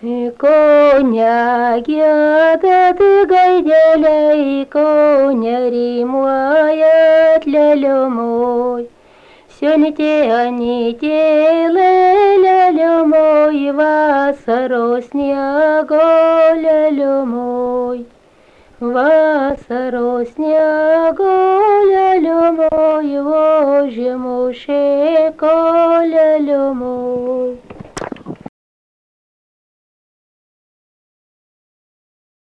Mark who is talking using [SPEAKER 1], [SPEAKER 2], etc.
[SPEAKER 1] Коня гяда ты гайделя, и коня римует лялю мой. Сёните они лялю мой, васаро снего лялю мой. Васаро снего лялю мой, вожему шеко лялю мой.